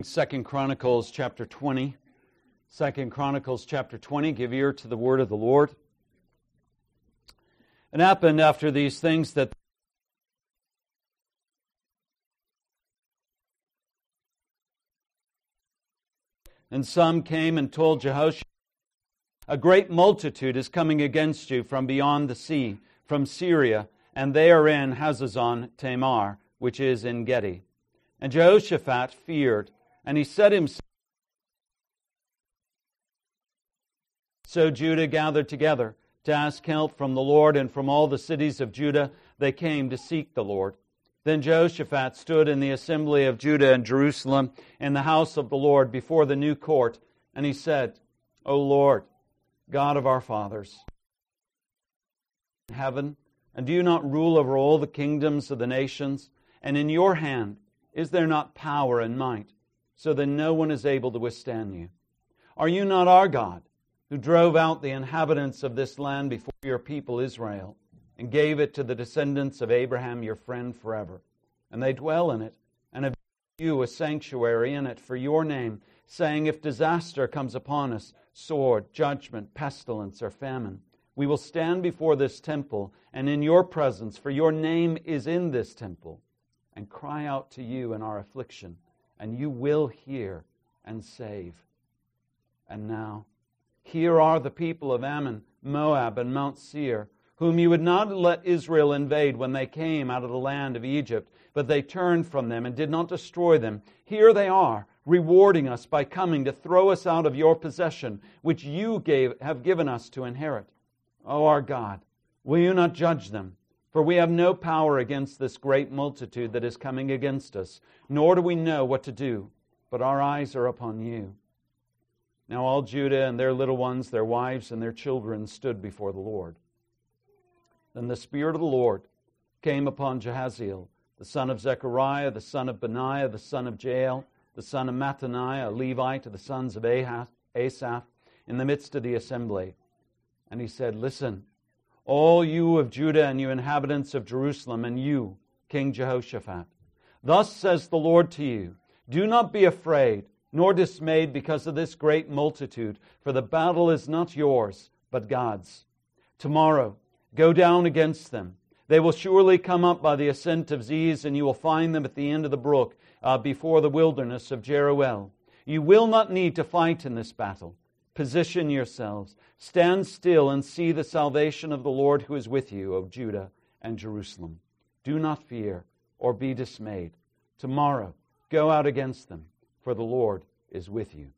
Second Chronicles chapter 20. 2 Chronicles chapter 20. Give ear to the word of the Lord. It happened after these things that and some came and told Jehoshaphat, a great multitude is coming against you from beyond the sea, from Syria, and they are in Hazazon Tamar, which is En Gedi. And Jehoshaphat feared, and he set himself. So Judah gathered together to ask help from the Lord, and from all the cities of Judah they came to seek the Lord. Then Jehoshaphat stood in the assembly of Judah and Jerusalem in the house of the Lord before the new court, and he said, O Lord, God of our fathers, in heaven, and do you not rule over all the kingdoms of the nations? And in your hand is there not power and might, so that no one is able to withstand you? Are you not our God, who drove out the inhabitants of this land before your people Israel, and gave it to the descendants of Abraham your friend forever? And they dwell in it, and have given you a sanctuary in it for your name, saying, if disaster comes upon us, sword, judgment, pestilence, or famine, we will stand before this temple and in your presence, for your name is in this temple, and cry out to you in our affliction, and you will hear and save. And now, here are the people of Ammon, Moab, and Mount Seir, whom you would not let Israel invade when they came out of the land of Egypt, but they turned from them and did not destroy them. Here they are, rewarding us by coming to throw us out of your possession, which you have given us to inherit. O our God, will you not judge them? For we have no power against this great multitude that is coming against us, nor do we know what to do, but our eyes are upon you. Now all Judah and their little ones, their wives and their children stood before the Lord. Then the Spirit of the Lord came upon Jahaziel, the son of Zechariah, the son of Benaiah, the son of Jael, the son of Mattaniah, a Levite of the sons of Asaph, in the midst of the assembly. And he said, listen, all you of Judah and you inhabitants of Jerusalem, and you, King Jehoshaphat. Thus says the Lord to you, do not be afraid, nor dismayed because of this great multitude, for the battle is not yours, but God's. Tomorrow, go down against them. They will surely come up by the ascent of Ziz, and you will find them at the end of the brook, before the wilderness of Jeruel. You will not need to fight in this battle. Position yourselves. Stand still and see the salvation of the Lord who is with you, O Judah and Jerusalem. Do not fear or be dismayed. Tomorrow, go out against them, for the Lord is with you.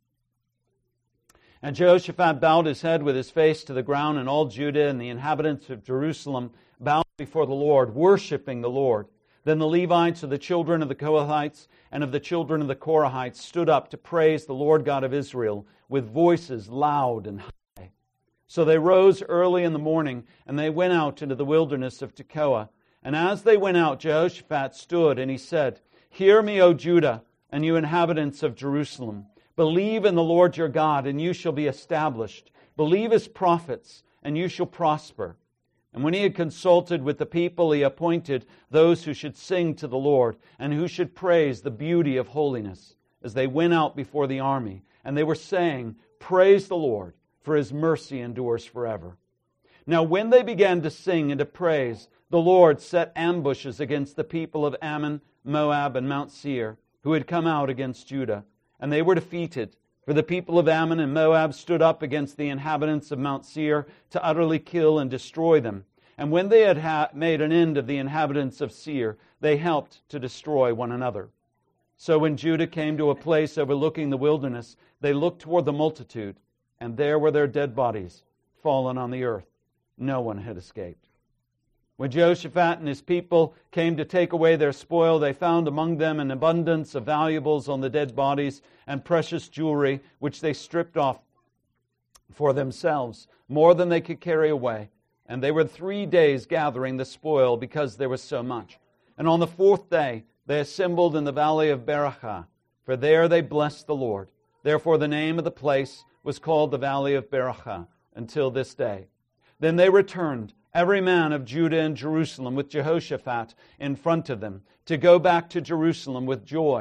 And Jehoshaphat bowed his head with his face to the ground, and all Judah and the inhabitants of Jerusalem bowed before the Lord, worshiping the Lord. Then the Levites of the children of the Kohathites and of the children of the Korahites stood up to praise the Lord God of Israel with voices loud and high. So they rose early in the morning, and they went out into the wilderness of Tekoa. And as they went out, Jehoshaphat stood, and he said, Hear me, O Judah, and you inhabitants of Jerusalem. Believe in the Lord your God, and you shall be established. Believe His prophets, and you shall prosper. And when he had consulted with the people, he appointed those who should sing to the Lord, and who should praise the beauty of holiness, as they went out before the army. And they were saying, Praise the Lord, for His mercy endures forever. Now when they began to sing and to praise, the Lord set ambushes against the people of Ammon, Moab, and Mount Seir, who had come out against Judah. And they were defeated. For the people of Ammon and Moab stood up against the inhabitants of Mount Seir to utterly kill and destroy them. And when they had made an end of the inhabitants of Seir, they helped to destroy one another. So when Judah came to a place overlooking the wilderness, they looked toward the multitude, and there were their dead bodies fallen on the earth. No one had escaped. When Jehoshaphat and his people came to take away their spoil, they found among them an abundance of valuables on the dead bodies and precious jewelry, which they stripped off for themselves, more than they could carry away. And they were 3 days gathering the spoil because there was so much. And on the 4th day they assembled in the valley of Berachah, for there they blessed the Lord. Therefore the name of the place was called the valley of Berachah until this day. Then they returned, every man of Judah and Jerusalem, with Jehoshaphat in front of them, to go back to Jerusalem with joy, for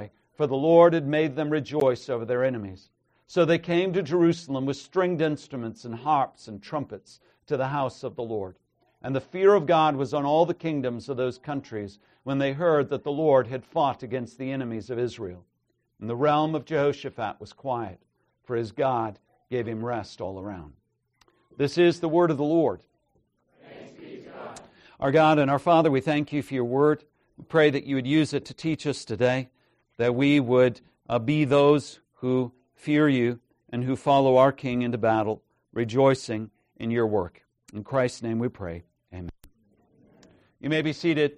for the Lord had made them rejoice over their enemies. So they came to Jerusalem with stringed instruments and harps and trumpets to the house of the Lord. And the fear of God was on all the kingdoms of those countries when they heard that the Lord had fought against the enemies of Israel. And the realm of Jehoshaphat was quiet, for his God gave him rest all around. This is the word of the Lord. Thanks be to God. Our God and our Father, we thank you for your word. We pray that you would use it to teach us today, that we would be those who fear you and who follow our King into battle, rejoicing in your work. In Christ's name we pray. Amen. You may be seated.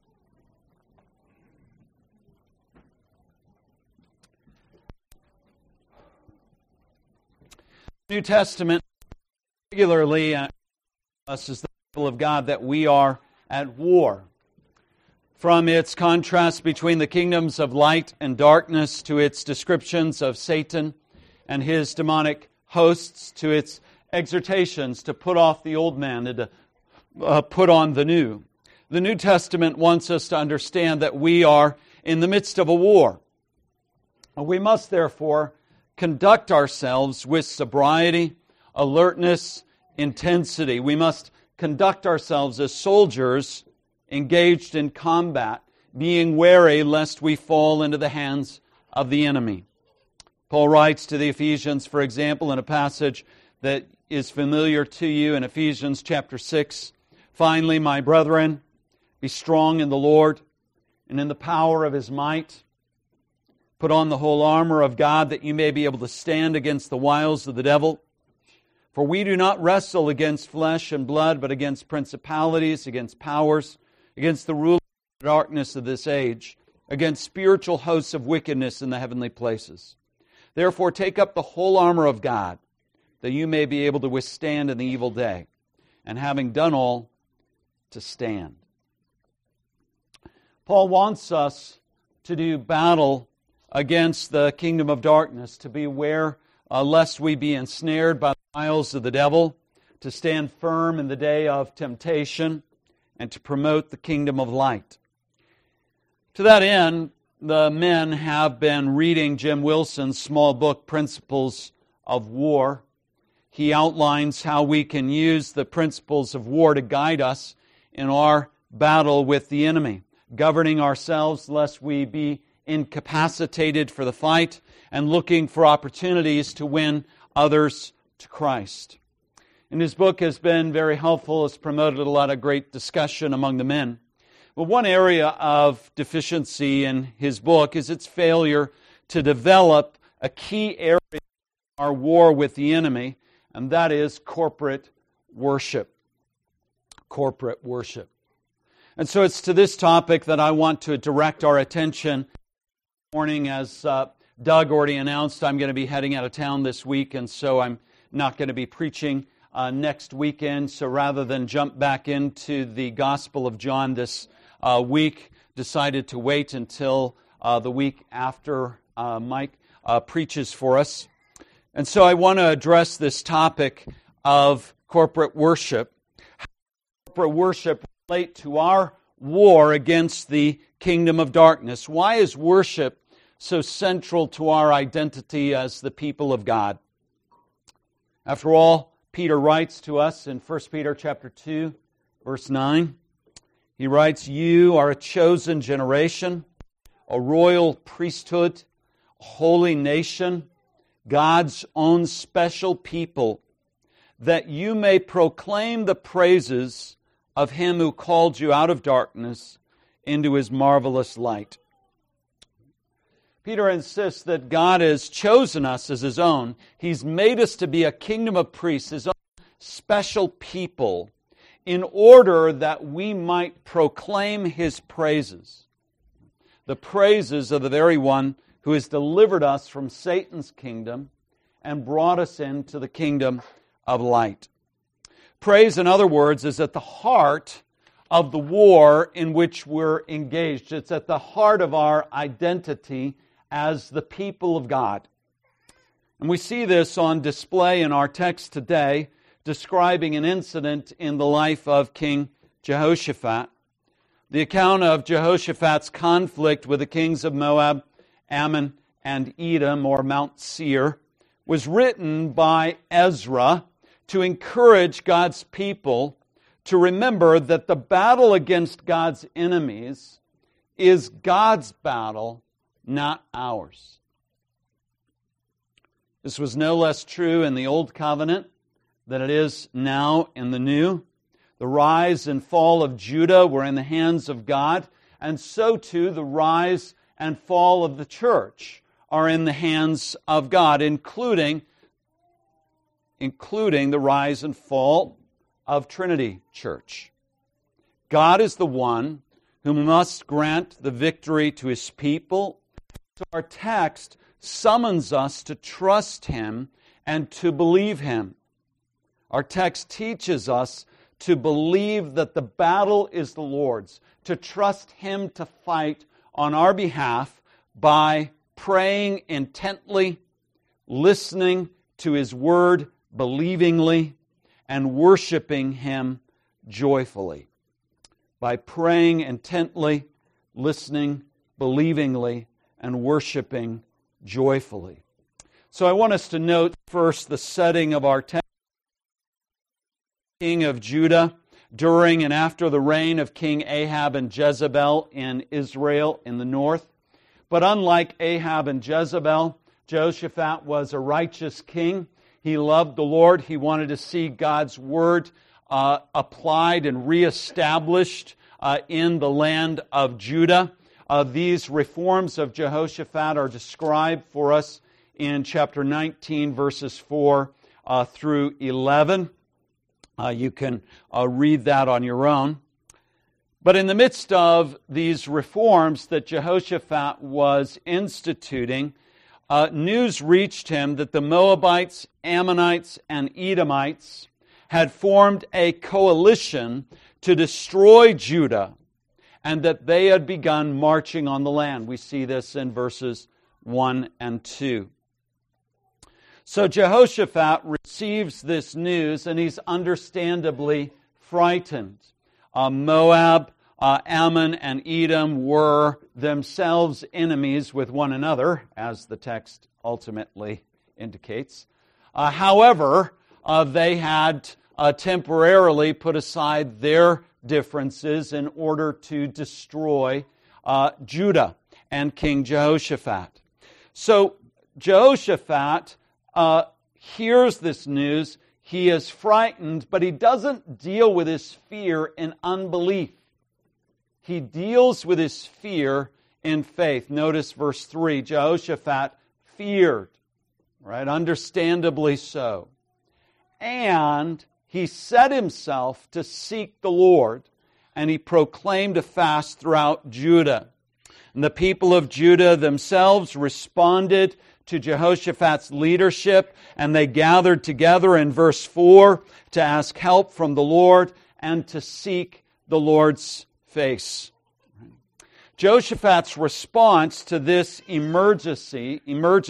New Testament regularly us as the people of God that we are at war. From its contrast between the kingdoms of light and darkness to its descriptions of Satan and his demonic hosts to its exhortations to put off the old man and to put on the new. The New Testament wants us to understand that we are in the midst of a war. We must therefore conduct ourselves with sobriety, alertness, intensity. We must conduct ourselves as soldiers engaged in combat, being wary lest we fall into the hands of the enemy. Paul writes to the Ephesians, for example, in a passage that is familiar to you in Ephesians chapter 6, "Finally, my brethren, be strong in the Lord and in the power of His might. Put on the whole armor of God that you may be able to stand against the wiles of the devil. For we do not wrestle against flesh and blood, but against principalities, against powers, against the rulers of the darkness of this age, against spiritual hosts of wickedness in the heavenly places. Therefore take up the whole armor of God, that you may be able to withstand in the evil day, and having done all, to stand." Paul wants us to do battle against the kingdom of darkness, to be aware lest we be ensnared by the wiles of the devil, to stand firm in the day of temptation, and to promote the kingdom of light. To that end, the men have been reading Jim Wilson's small book, Principles of War. He outlines how we can use the principles of war to guide us in our battle with the enemy, governing ourselves lest we be incapacitated for the fight, and looking for opportunities to win others to Christ. And his book has been very helpful. It's promoted a lot of great discussion among the men. But one area of deficiency in his book is its failure to develop a key area in our war with the enemy, and that is corporate worship. Corporate worship. And so it's to this topic that I want to direct our attention this morning. As Doug already announced, I'm going to be heading out of town this week, and so I'm not going to be preaching next weekend. So rather than jump back into the Gospel of John this week, decided to wait until the week after Mike preaches for us. And so I want to address this topic of corporate worship. How does corporate worship relate to our war against the kingdom of darkness? Why is worship so central to our identity as the people of God? After all, Peter writes to us in 1 Peter chapter 2, verse 9. He writes, "You are a chosen generation, a royal priesthood, a holy nation, God's own special people, that you may proclaim the praises of Him who called you out of darkness into His marvelous light." Peter insists that God has chosen us as His own. He's made us to be a kingdom of priests, His own special people, in order that we might proclaim His praises. The praises of the very one who has delivered us from Satan's kingdom and brought us into the kingdom of light. Praise, in other words, is at the heart of the war in which we're engaged. It's at the heart of our identity as the people of God. And we see this on display in our text today, describing an incident in the life of King Jehoshaphat. The account of Jehoshaphat's conflict with the kings of Moab Ammon and Edom, or Mount Seir, was written by Ezra to encourage God's people to remember that the battle against God's enemies is God's battle, not ours. This was no less true in the Old Covenant than it is now in the New. The rise and fall of Judah were in the hands of God, and so too the rise and fall of the church are in the hands of God, including the rise and fall of Trinity Church. God is the one who must grant the victory to His people. So our text summons us to trust Him and to believe Him. Our text teaches us to believe that the battle is the Lord's, to trust Him to fight on our behalf by praying intently, listening to His Word believingly, and worshiping Him joyfully. By praying intently, listening believingly, and worshiping joyfully. So I want us to note first the setting of our text. King of Judah during and after the reign of King Ahab and Jezebel in Israel in the north. But unlike Ahab and Jezebel, Jehoshaphat was a righteous king. He loved the Lord. He wanted to see God's word applied and reestablished in the land of Judah. These reforms of Jehoshaphat are described for us in chapter 19, verses 4 through 11. You can read that on your own. But in the midst of these reforms that Jehoshaphat was instituting, news reached him that the Moabites, Ammonites, and Edomites had formed a coalition to destroy Judah, and that they had begun marching on the land. We see this in verses 1 and 2. So Jehoshaphat receives this news, and he's understandably frightened. Moab, Ammon, and Edom were themselves enemies with one another, as the text ultimately indicates. However, they had temporarily put aside their differences in order to destroy Judah and King Jehoshaphat. So Jehoshaphat hears this news. He is frightened, but he doesn't deal with his fear in unbelief. He deals with his fear in faith. Notice verse 3, Jehoshaphat feared, right? Understandably so. And he set himself to seek the Lord, and he proclaimed a fast throughout Judah. And the people of Judah themselves responded to Jehoshaphat's leadership, and they gathered together in verse 4 to ask help from the Lord and to seek the Lord's face. Jehoshaphat's response to this emergency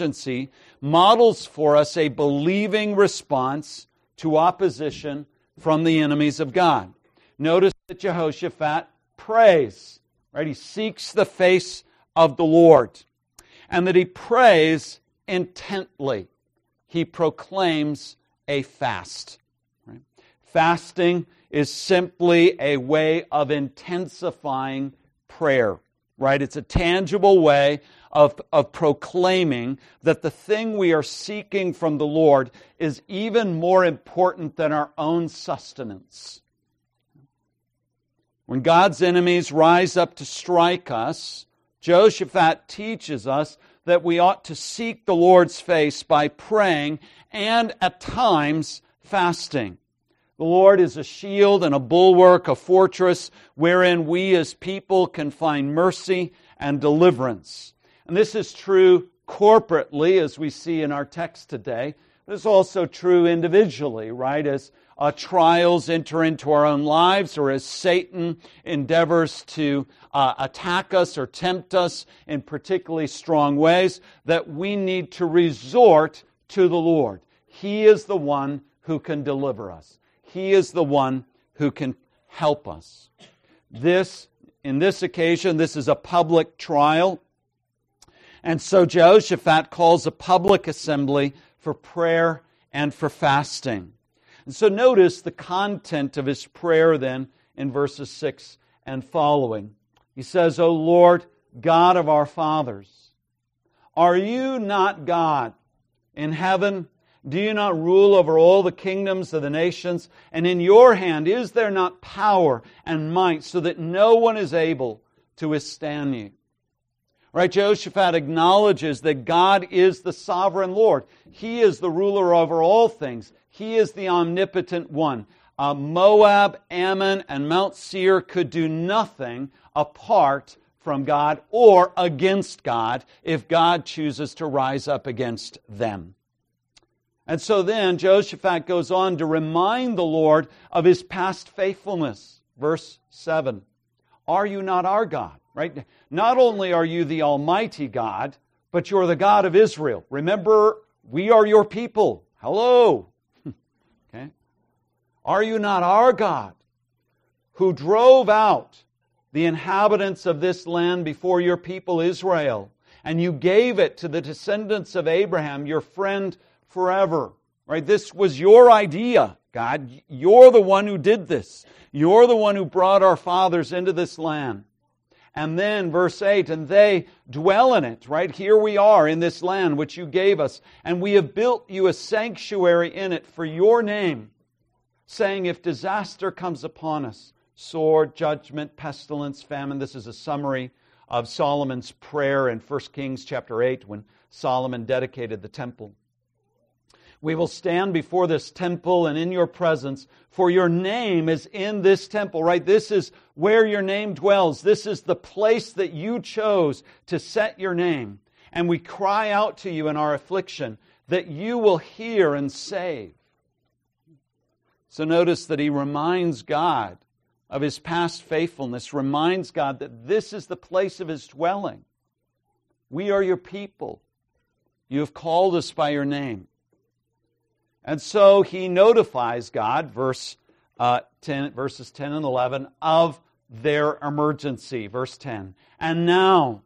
models for us a believing response to opposition from the enemies of God. Notice that Jehoshaphat prays, right? He seeks the face of the Lord, and that he prays intently. He proclaims a fast. Right? Fasting is simply a way of intensifying prayer. Right? It's a tangible way of proclaiming that the thing we are seeking from the Lord is even more important than our own sustenance. When God's enemies rise up to strike us, Jehoshaphat teaches us that we ought to seek the Lord's face by praying and, at times, fasting. The Lord is a shield and a bulwark, a fortress wherein we as people can find mercy and deliverance. And this is true corporately, as we see in our text today. But it's also true individually, right? As trials enter into our own lives, or as Satan endeavors to attack us or tempt us in particularly strong ways, that we need to resort to the Lord. He is the one who can deliver us. He is the one who can help us. In this occasion, this is a public trial. And so Jehoshaphat calls a public assembly for prayer and for fasting. And so notice the content of his prayer then in verses 6 and following. He says, O Lord, God of our fathers, are you not God in heaven? Do you not rule over all the kingdoms of the nations? And in your hand is there not power and might so that no one is able to withstand you? Right, Jehoshaphat acknowledges that God is the sovereign Lord. He is the ruler over all things. He is the omnipotent one. Moab, Ammon, and Mount Seir could do nothing apart from God or against God if God chooses to rise up against them. And so then Jehoshaphat goes on to remind the Lord of His past faithfulness. Verse 7, are you not our God? Right? Not only are you the Almighty God, but you're the God of Israel. Remember, we are your people. Hello. Okay. Are you not our God who drove out the inhabitants of this land before your people Israel, and you gave it to the descendants of Abraham, your friend forever? Right? This was your idea, God. You're the one who did this. You're the one who brought our fathers into this land. And then verse 8, and they dwell in it, right? Here we are in this land which you gave us, and we have built you a sanctuary in it for your name, saying, if disaster comes upon us, sword, judgment, pestilence, famine. This is a summary of Solomon's prayer in 1 Kings chapter 8 when Solomon dedicated the temple. We will stand before this temple and in your presence, for your name is in this temple, right? This is where your name dwells. This is the place that you chose to set your name. And we cry out to you in our affliction that you will hear and save. So notice that he reminds God of His past faithfulness, reminds God that this is the place of His dwelling. We are your people. You have called us by your name. And so he notifies God, verses 10 and 11, of their emergency. Verse 10. And now,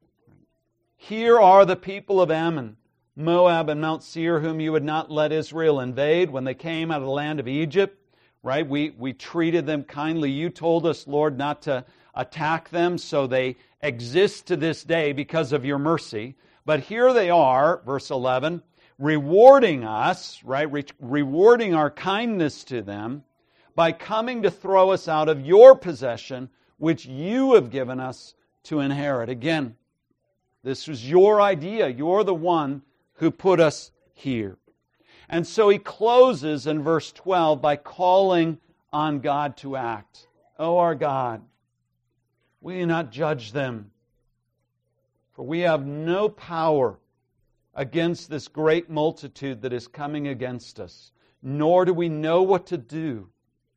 here are the people of Ammon, Moab, and Mount Seir, whom you would not let Israel invade when they came out of the land of Egypt. Right? We treated them kindly. You told us, Lord, not to attack them, so they exist to this day because of your mercy. But here they are, verse 11, rewarding us, right? Rewarding our kindness to them by coming to throw us out of your possession, which you have given us to inherit. Again, this was your idea. You're the one who put us here. And so he closes in verse 12 by calling on God to act. O our God, will you not judge them? For we have no power against this great multitude that is coming against us, nor do we know what to do,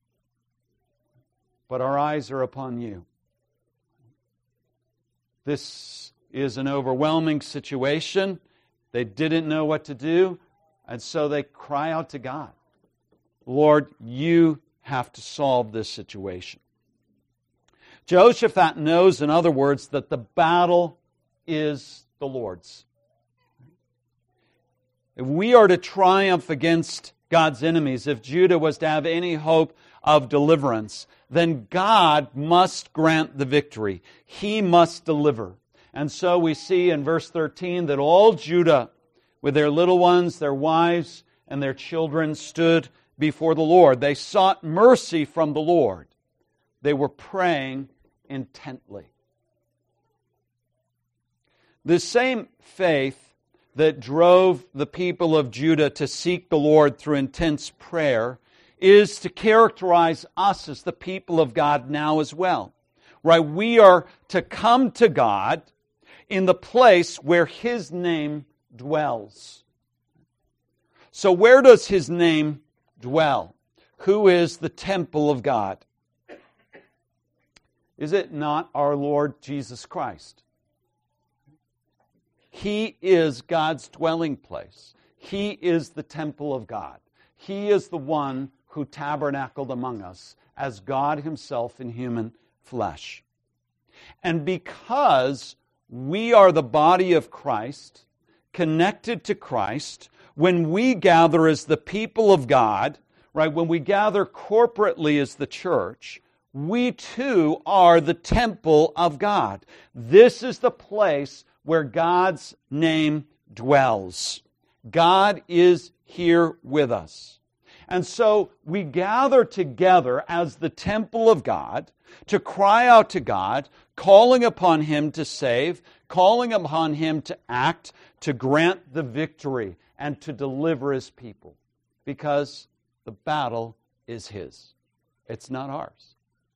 but our eyes are upon you. This is an overwhelming situation. They didn't know what to do, and so they cry out to God. Lord, you have to solve this situation. Jehoshaphat knows, in other words, that the battle is the Lord's. If we are to triumph against God's enemies, if Judah was to have any hope of deliverance, then God must grant the victory. He must deliver. And so we see in verse 13 that all Judah, with their little ones, their wives, and their children, stood before the Lord. They sought mercy from the Lord. They were praying intently. This same faith that drove the people of Judah to seek the Lord through intense prayer is to characterize us as the people of God now as well. Right? We are to come to God in the place where His name dwells. So where does His name dwell? Who is the temple of God? Is it not our Lord Jesus Christ? He is God's dwelling place. He is the temple of God. He is the one who tabernacled among us as God Himself in human flesh. And because We are the body of Christ, connected to Christ. When we gather as the people of God, right, when we gather corporately as the church, we too are the temple of God. This is the place where God's name dwells. God is here with us. And so we gather together as the temple of God to cry out to God, calling upon Him to save, calling upon Him to act, to grant the victory, and to deliver His people. Because the battle is His. It's not ours.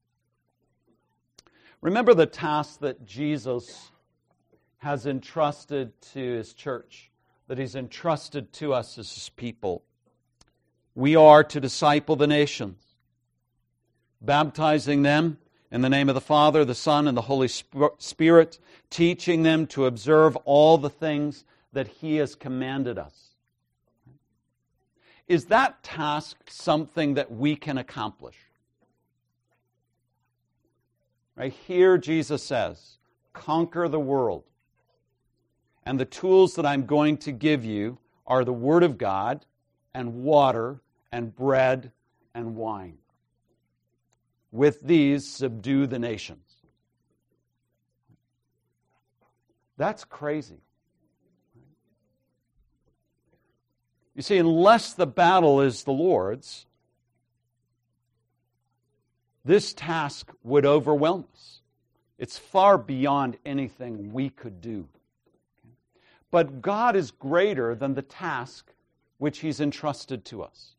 Remember the task that Jesus has entrusted to His church, that He's entrusted to us as His people. We are to disciple the nations, baptizing them in the name of the Father, the Son, and the Holy Spirit, teaching them to observe all the things that He has commanded us. Is that task something that we can accomplish? Right here Jesus says, conquer the world. And the tools that I'm going to give you are the Word of God and water and bread and wine. With these, subdue the nations. That's crazy. You see, unless the battle is the Lord's, this task would overwhelm us. It's far beyond anything we could do. But God is greater than the task which He's entrusted to us.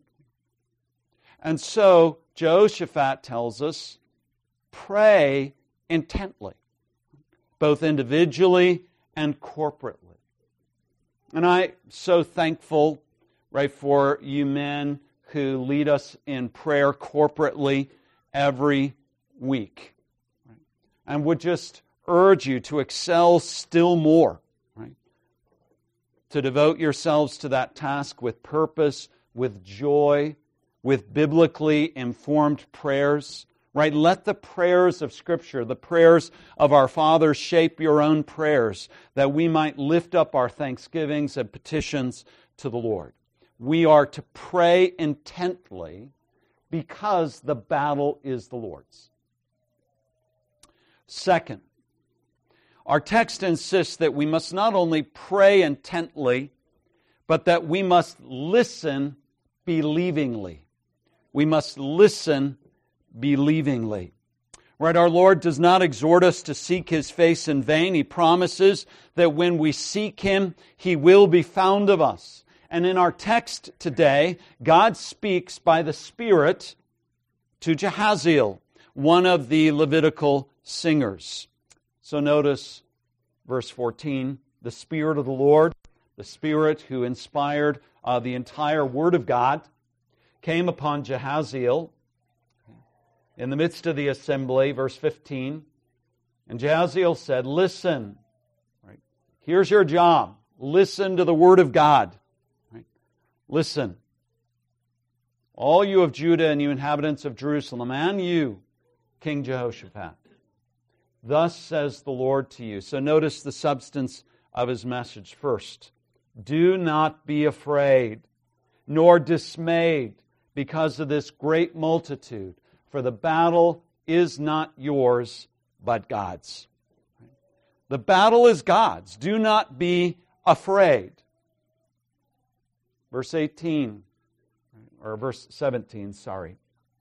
And so, Jehoshaphat tells us, pray intently, both individually and corporately. And I'm so thankful, right, for you men who lead us in prayer corporately every week. Right? And would just urge you to excel still more, right? To devote yourselves to that task with purpose, with joy, with biblically informed prayers, right? Let the prayers of Scripture, the prayers of our fathers, shape your own prayers, that we might lift up our thanksgivings and petitions to the Lord. We are to pray intently because the battle is the Lord's. Second, our text insists that we must not only pray intently, but that we must listen believingly. We must listen believingly. Right, our Lord does not exhort us to seek His face in vain. He promises that when we seek Him, He will be found of us. And in our text today, God speaks by the Spirit to Jahaziel, one of the Levitical singers. So notice verse 14, the Spirit of the Lord, the Spirit who inspired the entire Word of God, came upon Jahaziel in the midst of the assembly, verse 15. And Jahaziel said, listen, right? Here's your job. Listen to the Word of God. Right? Listen. All you of Judah and you inhabitants of Jerusalem, and you, King Jehoshaphat. Thus says the Lord to you. So notice the substance of his message first. Do not be afraid, nor dismayed because of this great multitude, for the battle is not yours, but God's. The battle is God's. Do not be afraid. Verse 18, or verse 17, sorry.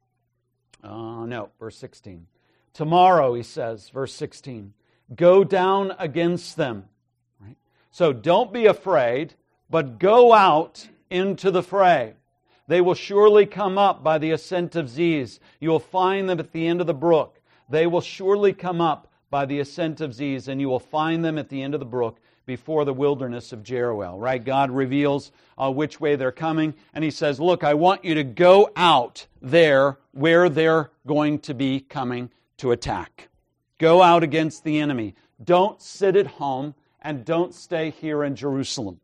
Verse 16. Tomorrow, he says, verse 16, go down against them. Right? So don't be afraid, but go out into the fray. They will surely come up by the ascent of Ziz. You will find them at the end of the brook. They will surely come up by the ascent of Ziz, and you will find them at the end of the brook before the wilderness of Jeruel. Right? God reveals which way they're coming, and He says, look, I want you to go out there where they're going to be coming to attack. Go out against the enemy. Don't sit at home, and don't stay here in Jerusalem.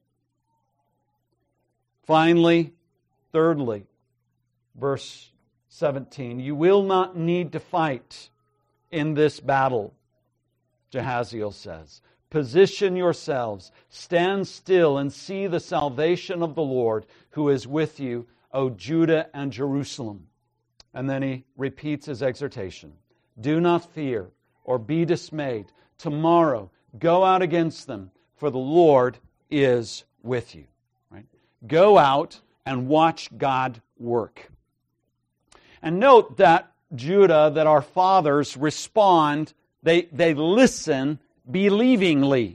Finally, thirdly, verse 17, you will not need to fight in this battle. Jahaziel says. Position yourselves, stand still, and see the salvation of the Lord who is with you, O Judah and Jerusalem. And then he repeats his exhortation. Do not fear or be dismayed. Tomorrow, go out against them, for the Lord is with you. Right? Go out and watch God work. And note that Judah, that our fathers respond, they listen believingly.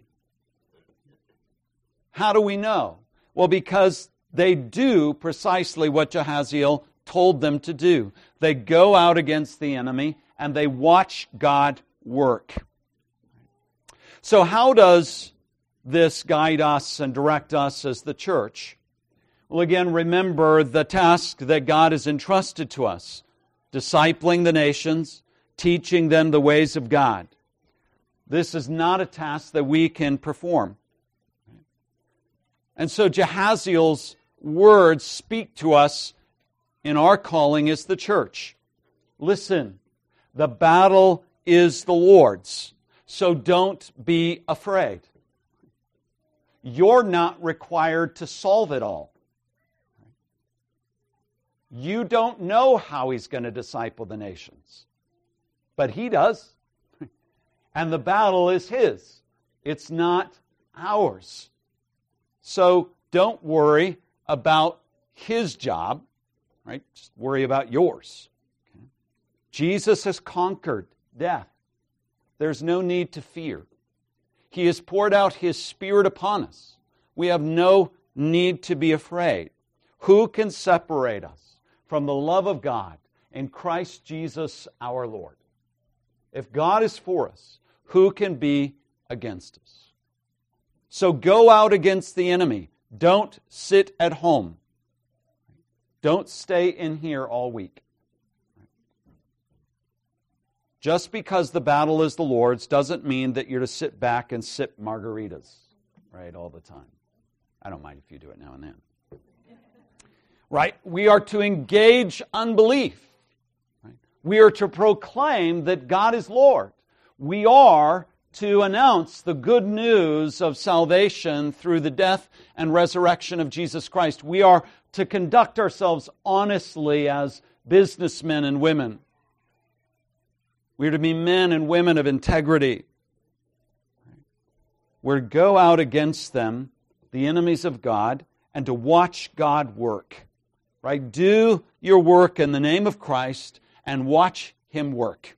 How do we know? Well, because they do precisely what Jahaziel told them to do. They go out against the enemy and they watch God work. So how does this guide us and direct us as the church? Well, again, remember the task that God has entrusted to us, discipling the nations, teaching them the ways of God. This is not a task that we can perform. And so Jahaziel's words speak to us in our calling as the church. Listen, the battle is the Lord's, so don't be afraid. You're not required to solve it all. You don't know how He's going to disciple the nations, but He does. And the battle is His. It's not ours. So don't worry about His job, right? Just worry about yours. Okay? Jesus has conquered death. There's no need to fear. He has poured out His Spirit upon us. We have no need to be afraid. Who can separate us from the love of God in Christ Jesus our Lord? If God is for us, who can be against us? So go out against the enemy. Don't sit at home. Don't stay in here all week. Just because the battle is the Lord's doesn't mean that you're to sit back and sip margaritas, right, all the time. I don't mind if you do it now and then. Right? We are to engage unbelief. Right? We are to proclaim that God is Lord. We are to announce the good news of salvation through the death and resurrection of Jesus Christ. We are to conduct ourselves honestly as businessmen and women. We are to be men and women of integrity. We're to go out against them, the enemies of God, and to watch God work. Right? Do your work in the name of Christ and watch Him work.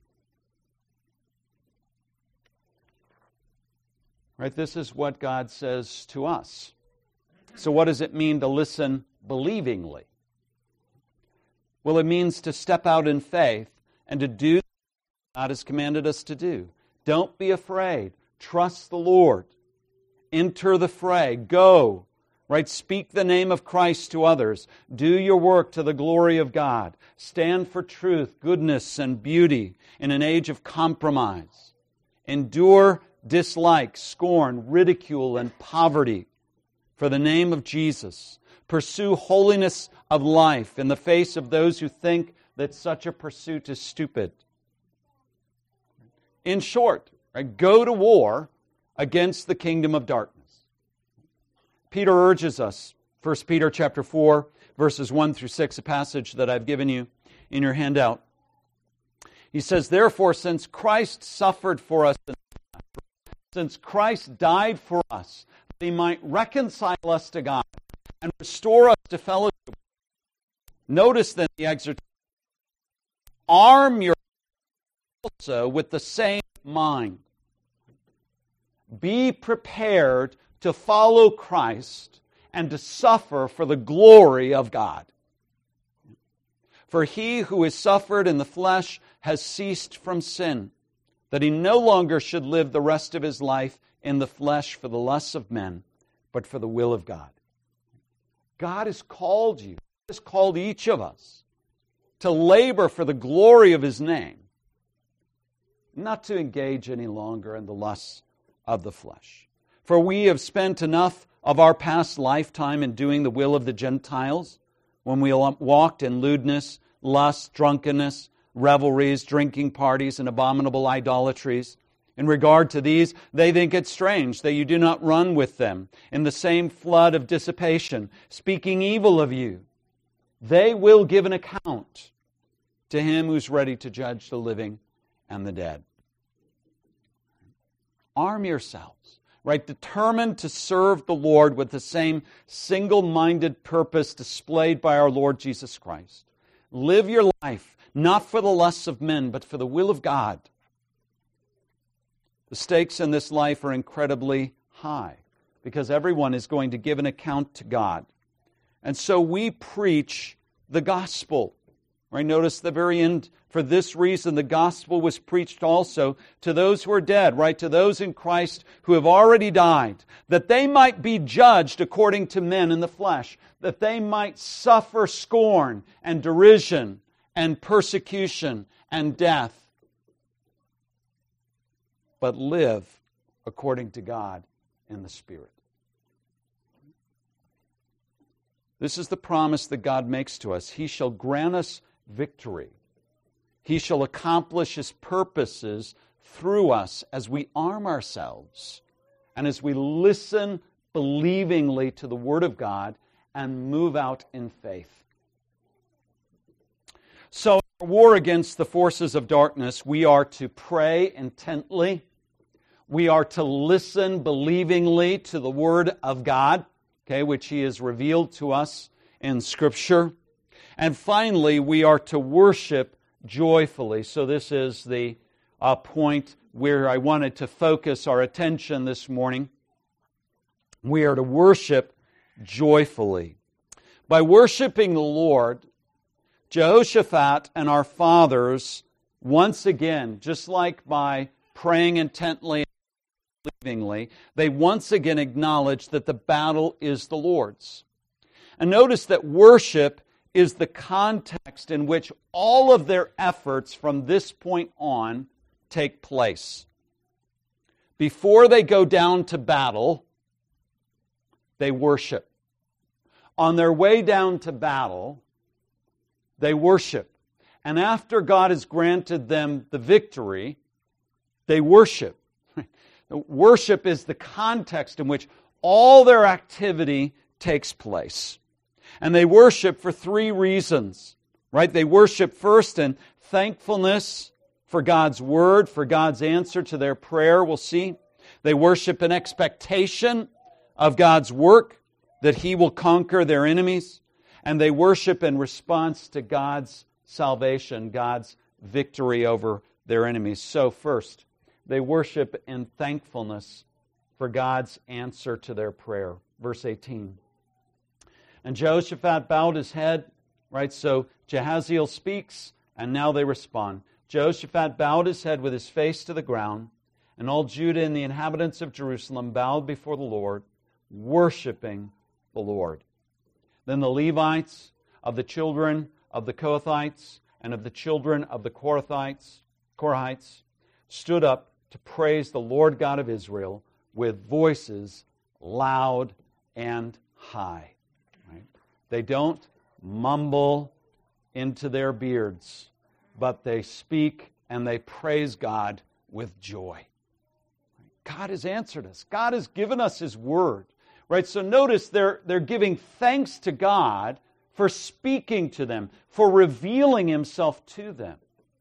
Right? This is what God says to us. So what does it mean to listen believingly? Well, it means to step out in faith and to do what God has commanded us to do. Don't be afraid. Trust the Lord. Enter the fray. Go. Right? Speak the name of Christ to others. Do your work to the glory of God. Stand for truth, goodness, and beauty in an age of compromise. Endure dislike, scorn, ridicule, and poverty for the name of Jesus. Pursue holiness of life in the face of those who think that such a pursuit is stupid. In short, right, go to war against the kingdom of darkness. Peter urges us, 1 Peter chapter 4, verses 1 through 6, a passage that I've given you in your handout. He says, therefore, since Christ suffered for us, since Christ died for us, that He might reconcile us to God and restore us to fellowship. Notice then the exhortation. Arm yourself also with the same mind. Be prepared to follow Christ and to suffer for the glory of God. For he who has suffered in the flesh has ceased from sin, that he no longer should live the rest of his life in the flesh for the lusts of men, but for the will of God. God has called you, has called each of us to labor for the glory of His name, not to engage any longer in the lusts of the flesh. For we have spent enough of our past lifetime in doing the will of the Gentiles, when we walked in lewdness, lust, drunkenness, revelries, drinking parties, and abominable idolatries. In regard to these, they think it strange that you do not run with them in the same flood of dissipation, speaking evil of you. They will give an account to Him who's ready to judge the living and the dead. Arm yourselves, right? Determined to serve the Lord with the same single-minded purpose displayed by our Lord Jesus Christ. Live your life, not for the lusts of men, but for the will of God. The stakes in this life are incredibly high because everyone is going to give an account to God. And so we preach the gospel. Right? Notice the very end, for this reason the gospel was preached also to those who are dead, right? To those in Christ who have already died, that they might be judged according to men in the flesh, that they might suffer scorn and derision and persecution and death, but live according to God in the Spirit. This is the promise that God makes to us. He shall grant us victory. He shall accomplish His purposes through us as we arm ourselves and as we listen believingly to the Word of God and move out in faith. So, in our war against the forces of darkness, we are to pray intently. We are to listen believingly to the Word of God, which He has revealed to us in Scripture. And finally, we are to worship joyfully. So this is the point where I wanted to focus our attention this morning. We are to worship joyfully. By worshiping the Lord, Jehoshaphat and our fathers, once again, just like by praying intently and believingly, they once again acknowledge that the battle is the Lord's. And notice that worship is the context in which all of their efforts from this point on take place. Before they go down to battle, they worship. On their way down to battle, they worship. And after God has granted them the victory, they worship. Worship is the context in which all their activity takes place. And they worship for three reasons, right? They worship first in thankfulness for God's Word, for God's answer to their prayer, we'll see. They worship in expectation of God's work, that He will conquer their enemies. And they worship in response to God's salvation, God's victory over their enemies. So first, they worship in thankfulness for God's answer to their prayer. Verse 18. And Jehoshaphat bowed his head, right? So Jehaziel speaks, and now they respond. Jehoshaphat bowed his head with his face to the ground, and all Judah and the inhabitants of Jerusalem bowed before the Lord, worshiping the Lord. Then the Levites of the children of the Kohathites and of the children of the Korahites stood up to praise the Lord God of Israel with voices loud and high. Right? They don't mumble into their beards, but they speak and they praise God with joy. God has answered us. God has given us His Word. Right? So notice they're giving thanks to God for speaking to them, for revealing Himself to them.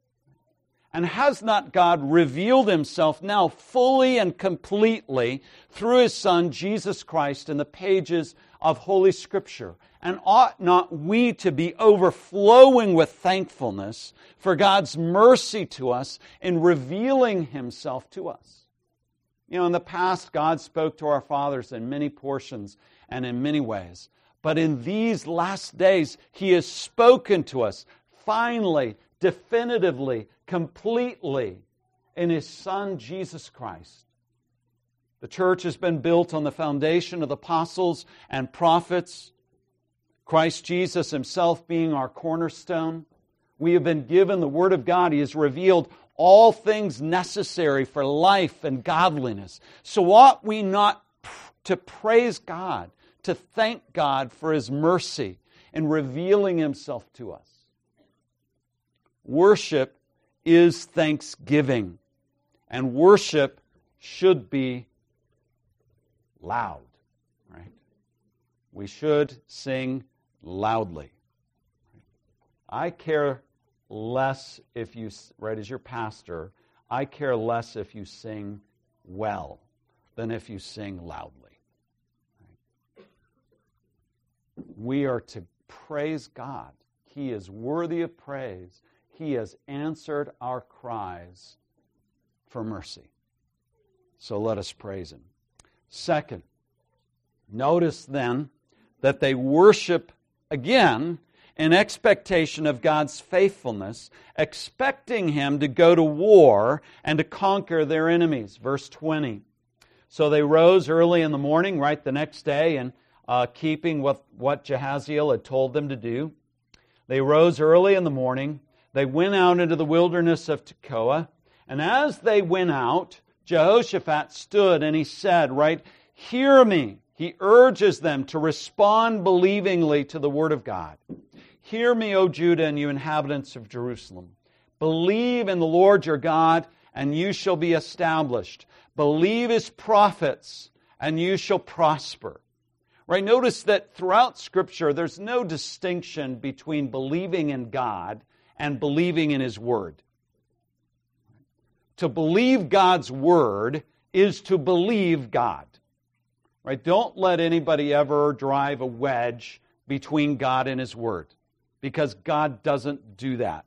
And has not God revealed Himself now fully and completely through His Son, Jesus Christ, in the pages of Holy Scripture? And ought not we to be overflowing with thankfulness for God's mercy to us in revealing Himself to us? You know, in the past, God spoke to our fathers in many portions and in many ways. But in these last days, He has spoken to us finally, definitively, completely in His Son, Jesus Christ. The church has been built on the foundation of the apostles and prophets, Christ Jesus Himself being our cornerstone. We have been given the Word of God. He has revealed all things necessary for life and godliness. So ought we not to praise God, to thank God for His mercy in revealing Himself to us? Worship is thanksgiving. And worship should be loud, right? We should sing loudly. I care less if you, right, as your pastor, I care less if you sing well than if you sing loudly. We are to praise God. He is worthy of praise. He has answered our cries for mercy. So let us praise Him. Second, notice then that they worship again in expectation of God's faithfulness, expecting Him to go to war and to conquer their enemies. Verse 20. So they rose early in the morning, right, the next day, and keeping with what Jehaziel had told them to do. They rose early in the morning. They went out into the wilderness of Tekoa. And as they went out, Jehoshaphat stood and he said, right, hear me. He urges them to respond believingly to the Word of God. Hear me, O Judah, and you inhabitants of Jerusalem. Believe in the Lord your God, and you shall be established. Believe His prophets, and you shall prosper. Right? Notice that throughout Scripture, there's no distinction between believing in God and believing in His Word. To believe God's Word is to believe God. Right? Don't let anybody ever drive a wedge between God and His Word, because God doesn't do that.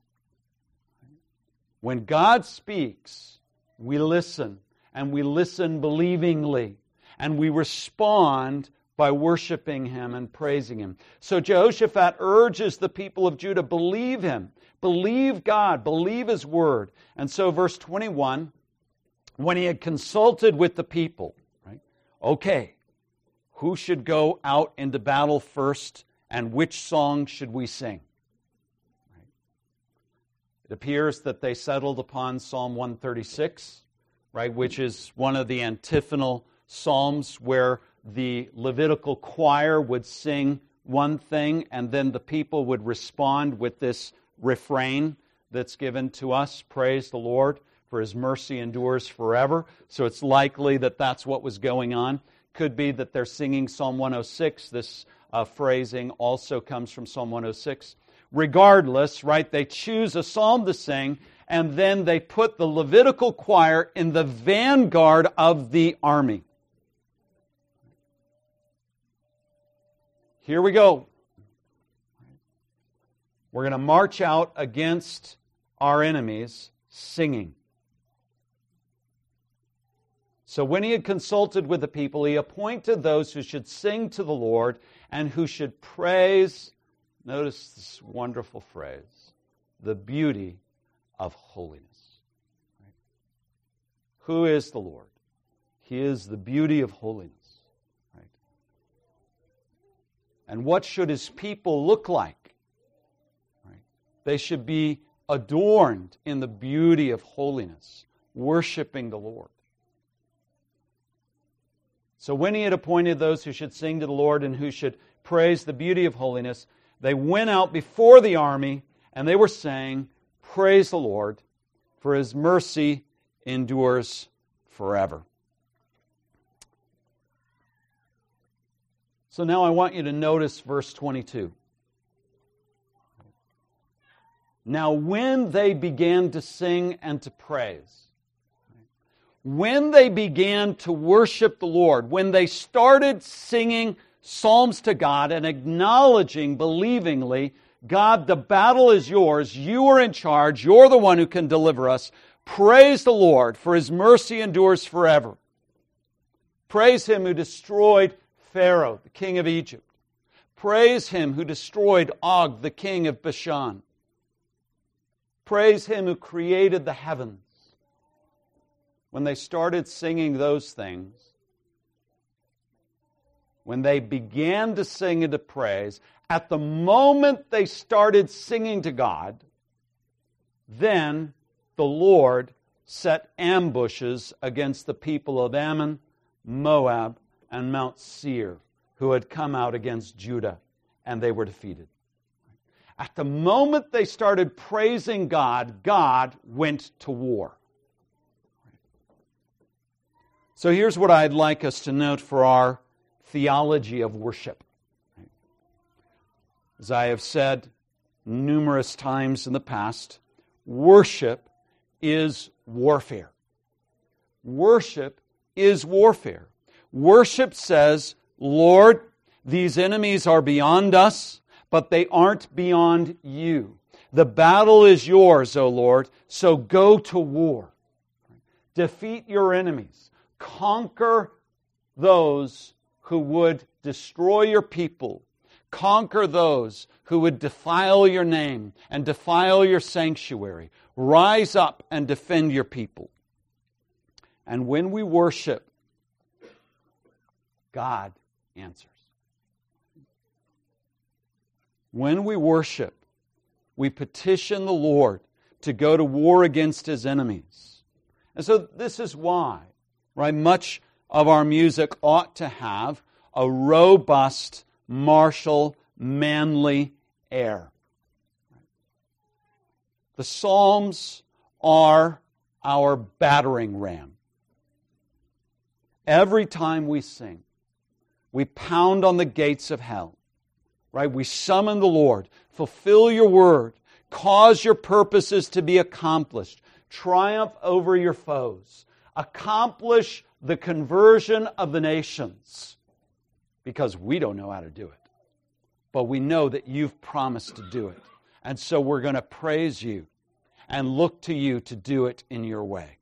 When God speaks, we listen, and we listen believingly, and we respond by worshiping Him and praising Him. So Jehoshaphat urges the people of Judah, believe Him, believe God, believe His Word. And so verse 21, when he had consulted with the people, right? Okay, who should go out into battle first, and which song should we sing? Right? It appears that they settled upon Psalm 136, right, which is one of the antiphonal psalms where the Levitical choir would sing one thing and then the people would respond with this refrain that's given to us, praise the Lord, for His mercy endures forever. So it's likely that that's what was going on. Could be that they're singing Psalm 106. This phrasing also comes from Psalm 106. Regardless, right, they choose a psalm to sing, and then they put the Levitical choir in the vanguard of the army. Here we go. We're going to march out against our enemies singing. So when he had consulted with the people, he appointed those who should sing to the Lord and who should praise, notice this wonderful phrase, the beauty of holiness. Right? Who is the Lord? He is the beauty of holiness. Right? And what should His people look like? Right? They should be adorned in the beauty of holiness, worshiping the Lord. So when he had appointed those who should sing to the Lord and who should praise the beauty of holiness, they went out before the army and they were saying, praise the Lord, for His mercy endures forever. So now I want you to notice verse 22. Now when they began to sing and to praise, when they began to worship the Lord, when they started singing psalms to God and acknowledging believingly, God, the battle is yours, you are in charge, you're the one who can deliver us. Praise the Lord, for His mercy endures forever. Praise Him who destroyed Pharaoh, the king of Egypt. Praise Him who destroyed Og, the king of Bashan. Praise Him who created the heavens. When they started singing those things, when they began to sing and to praise, at the moment they started singing to God, then the Lord set ambushes against the people of Ammon, Moab, and Mount Seir, who had come out against Judah, and they were defeated. At the moment they started praising God, God went to war. So here's what I'd like us to note for our theology of worship. As I have said numerous times in the past, worship is warfare. Worship is warfare. Worship says, Lord, these enemies are beyond us, but they aren't beyond you. The battle is yours, O Lord, so go to war. Defeat your enemies. Conquer those who would destroy your people. Conquer those who would defile your name and defile your sanctuary. Rise up and defend your people. And when we worship, God answers. When we worship, we petition the Lord to go to war against His enemies. And so this is why, right, much of our music ought to have a robust, martial, manly air. The Psalms are our battering ram. Every time we sing, we pound on the gates of hell. Right? We summon the Lord. Fulfill your word. Cause your purposes to be accomplished. Triumph over your foes. Accomplish the conversion of the nations. Because we don't know how to do it. But we know that you've promised to do it. And so we're going to praise you and look to you to do it in your way.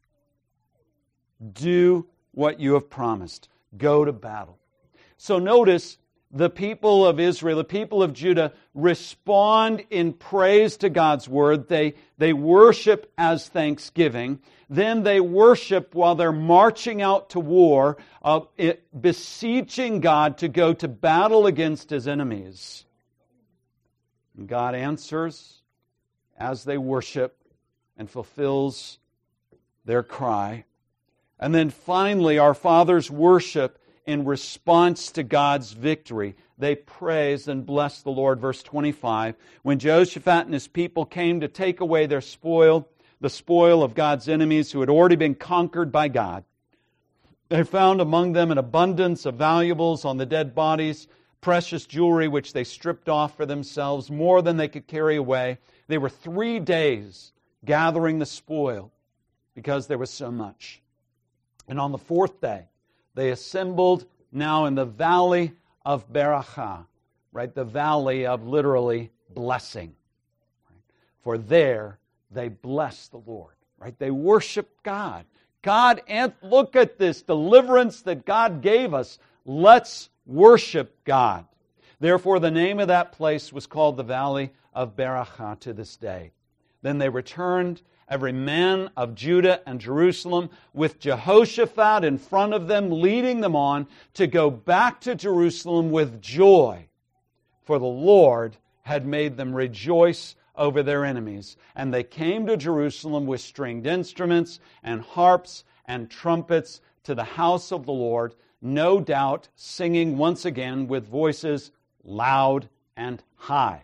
Do what you have promised. Go to battle. So notice, the people of Israel, the people of Judah, respond in praise to God's word. They worship as thanksgiving. Then they worship while they're marching out to war, beseeching God to go to battle against His enemies. And God answers as they worship and fulfills their cry. And then finally, our fathers worship in response to God's victory. They praise and bless the Lord. Verse 25, when Jehoshaphat and his people came to take away their spoil, the spoil of God's enemies who had already been conquered by God, they found among them an abundance of valuables on the dead bodies, precious jewelry which they stripped off for themselves, more than they could carry away. They were 3 days gathering the spoil because there was so much. And on the 4th day, they assembled now in the valley of Berachah, right? The valley of literally blessing. Right? For there they blessed the Lord, right? They worshiped God. God, and look at this deliverance that God gave us. Let's worship God. Therefore, the name of that place was called the Valley of Berachah to this day. Then they returned, every man of Judah and Jerusalem, with Jehoshaphat in front of them, leading them on to go back to Jerusalem with joy. For the Lord had made them rejoice over their enemies. And they came to Jerusalem with stringed instruments and harps and trumpets to the house of the Lord, no doubt singing once again with voices loud and high.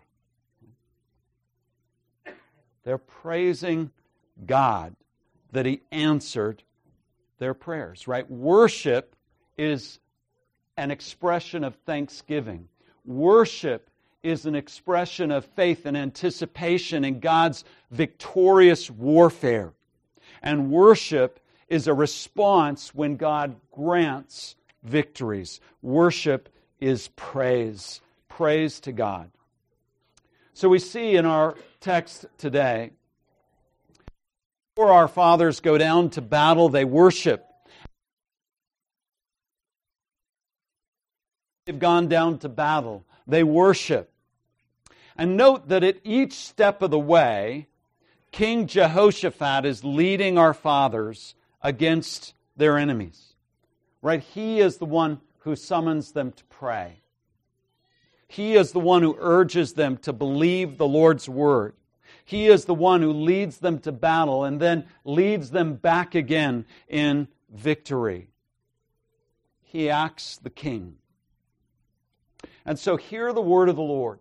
They're praising God that He answered their prayers, right? Worship is an expression of thanksgiving. Worship is an expression of faith and anticipation in God's victorious warfare. And worship is a response when God grants victories. Worship is praise. Praise to God. So we see in our text today, before our fathers go down to battle, they worship. They've gone down to battle. They worship. And note that at each step of the way, King Jehoshaphat is leading our fathers against their enemies. Right? He is the one who summons them to pray. He is the one who urges them to believe the Lord's word. He is the one who leads them to battle and then leads them back again in victory. He acts the king. And so hear the word of the Lord.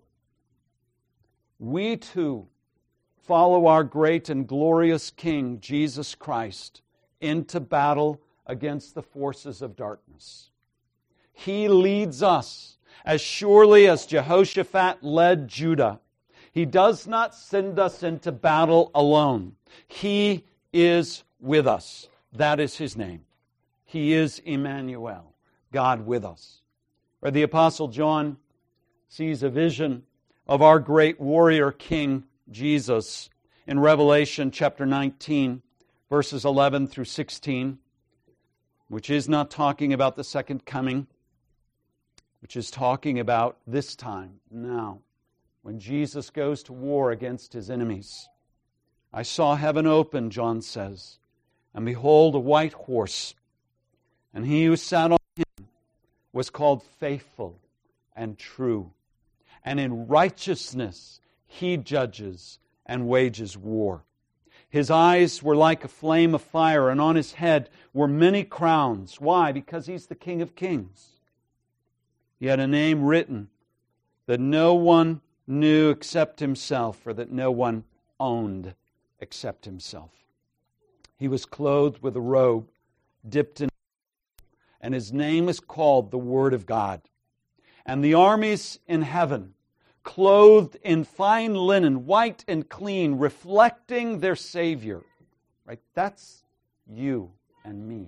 We too follow our great and glorious King, Jesus Christ, into battle against the forces of darkness. He leads us as surely as Jehoshaphat led Judah. He does not send us into battle alone. He is with us. That is His name. He is Emmanuel, God with us. Where the Apostle John sees a vision of our great warrior King Jesus in Revelation chapter 19, verses 11 through 16, which is not talking about the second coming, which is talking about this time, now, when Jesus goes to war against His enemies. I saw heaven open, John says, and behold, a white horse, and He who sat on him was called Faithful and True, and in righteousness He judges and wages war. His eyes were like a flame of fire, and on His head were many crowns. Why? Because He's the King of Kings. He had a name written that no one knew except Himself, or that no one owned except Himself. He was clothed with a robe dipped in oil, and His name is called the Word of God. And the armies in heaven, clothed in fine linen, white and clean, reflecting their Savior. Right? That's you and me.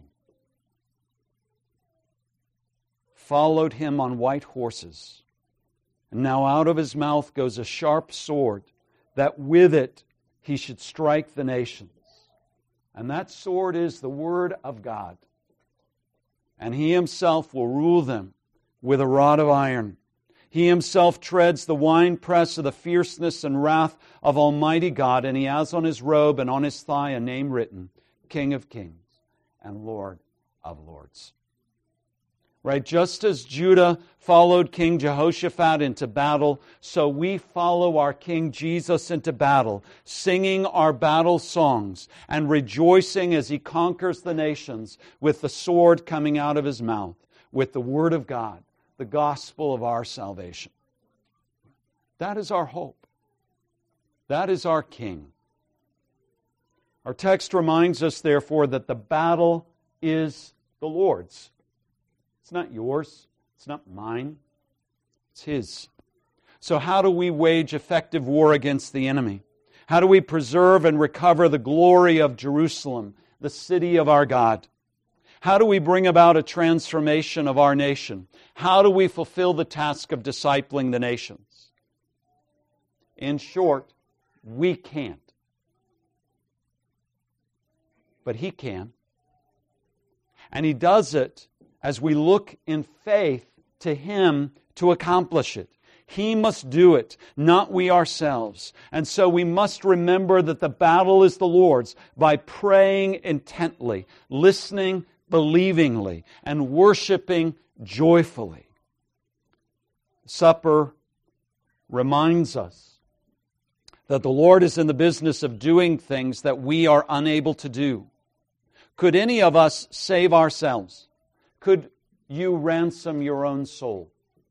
Followed Him on white horses. And now out of His mouth goes a sharp sword, that with it He should strike the nations. And that sword is the Word of God. And He Himself will rule them with a rod of iron. He Himself treads the winepress of the fierceness and wrath of Almighty God, and He has on His robe and on His thigh a name written, King of Kings and Lord of Lords. Right? Just as Judah followed King Jehoshaphat into battle, so we follow our King Jesus into battle, singing our battle songs and rejoicing as He conquers the nations with the sword coming out of His mouth, with the Word of God, the gospel of our salvation. That is our hope. That is our King. Our text reminds us, therefore, that the battle is the Lord's. It's not yours. It's not mine. It's His. So how do we wage effective war against the enemy? How do we preserve and recover the glory of Jerusalem, the city of our God? How do we bring about a transformation of our nation? How do we fulfill the task of discipling the nations? In short, we can't. But He can. And He does it as we look in faith to Him to accomplish it. He must do it, not we ourselves. And so we must remember that the battle is the Lord's by praying intently, listening believingly, and worshiping joyfully. Supper reminds us that the Lord is in the business of doing things that we are unable to do. Could any of us save ourselves? Could you ransom your own soul?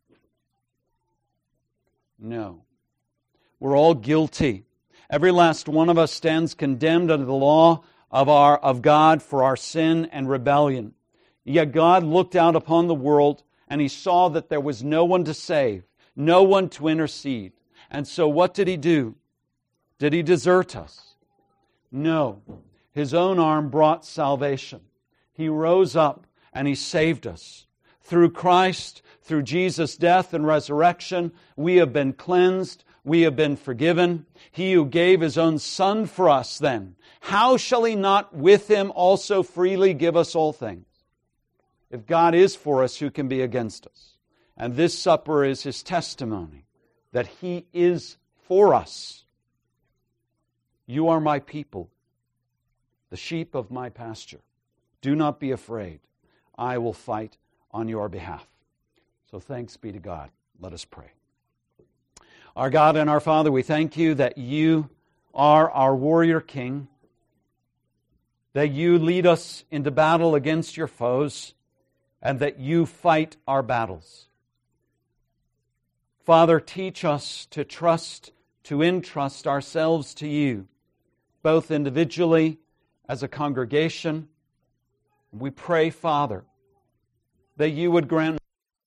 No. We're all guilty. Every last one of us stands condemned under the law of God for our sin and rebellion. Yet God looked out upon the world and He saw that there was no one to save, no one to intercede. And so what did He do? Did He desert us? No. His own arm brought salvation. He rose up and He saved us. Through Christ, through Jesus' death and resurrection, we have been cleansed, we have been forgiven. He who gave His own Son for us then, how shall He not with Him also freely give us all things? If God is for us, who can be against us? And this supper is His testimony that He is for us. You are my people, the sheep of my pasture. Do not be afraid. I will fight on your behalf. So thanks be to God. Let us pray. Our God and our Father, we thank You that You are our warrior King, that You lead us into battle against Your foes, and that You fight our battles. Father, teach us to trust, to entrust ourselves to You, both individually, as a congregation, We pray, Father, that you would grant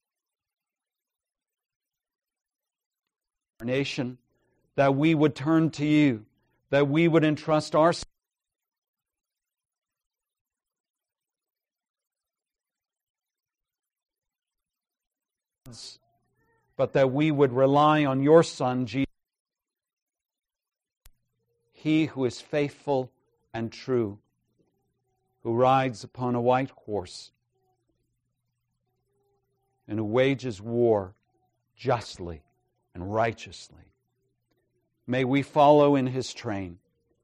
our nation, that we would turn to you, that we would entrust our but that we would rely on your Son, Jesus, He who is faithful and true, who rides upon a white horse and who wages war justly and righteously. May we follow in His train.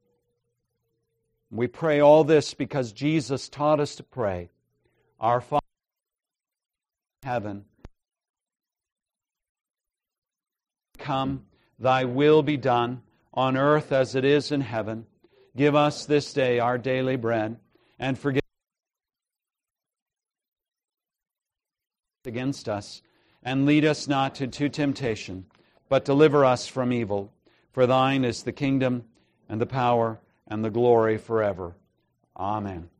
We pray all this because Jesus taught us to pray, Our Father in heaven, come, thy will be done, on earth as it is in heaven. Give us this day our daily bread, and forgive us against us, and lead us not into temptation, but deliver us from evil. For thine is the kingdom, and the power, and the glory forever. Amen.